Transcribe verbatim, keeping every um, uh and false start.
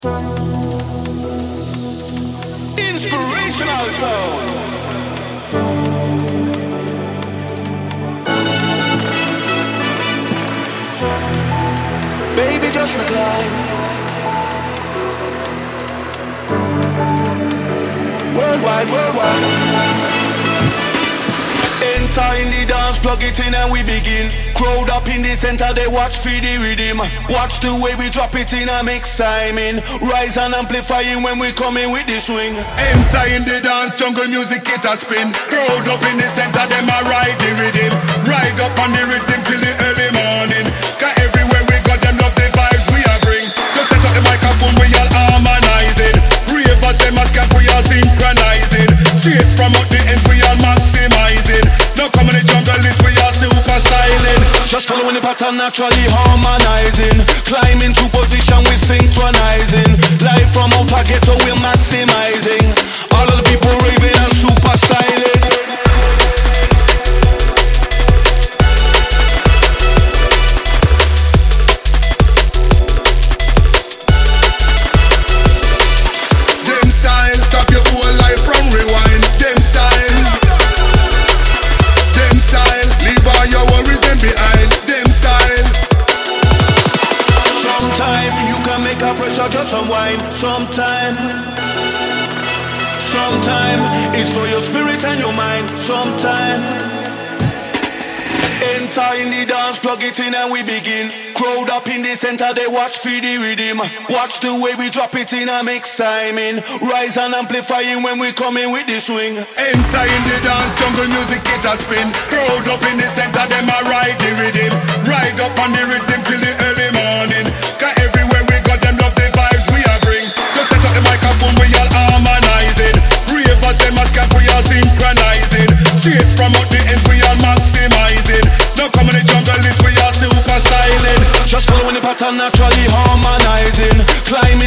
Inspirational sound. Baby, just recline. Worldwide, worldwide. Enter in the dance, plug it in and we begin. Crowd up in the center, they watch for the rhythm. Watch the way we drop it in a mix timing. Rise and amplifying when we come in with the swing. Enter in the dance, jungle music it a spin. Crowd up in the center, them a ride the rhythm. Ride up on the rhythm till the early morning. Cause everywhere we go, them love the vibes we a bring. Just set up the microphone, we all harmonizing. Ravers, them a scamp, we all synchronizing. Straight from out the ends, we all maximizing. Now come in the jungle list, we all super styling. Just following the pattern, naturally harmonizing. Climbing to position, we synchronizing. Live from outer ghetto, we're maximizing. All of the people raving and super styling. Them style, stop your whole life from rewind. Them style, them style, leave all your worries them behind. Them style. Sometime you can make a pressure just unwind. Sometime, sometime it's for your spirit and your mind. Sometime, enter in the dance, plug it in and we begin. Crowd up in the center, they watch for the rhythm. Watch the way we drop it in a mix timing. Rise and amplifying when we come in with the swing. Enter in the dance, jungle music it a spin. Crowd up in the center, them a ride the rhythm. Ride up on the rhythm till the early morning. Cause everywhere we go, them love the vibes we a bring. Just set up the microphone, we all harmonizing. Ravers, them a scamp, we all synchronizing. Straight from out the ends, we all maximizing. Now come in the jungle list, we all super styling. Just following the pattern, naturally harmonizing. Climb